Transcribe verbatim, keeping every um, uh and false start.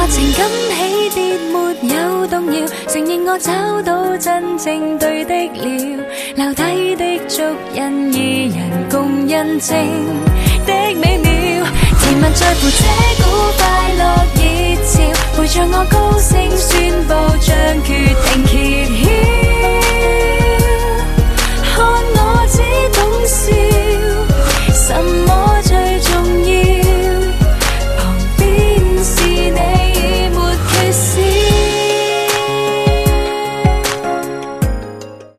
話情感起跌沒有動搖，承認我找到真正對的了，留低的足印二人共印證的美妙，甜蜜在乎這股快樂熱潮，陪着我高聲宣佈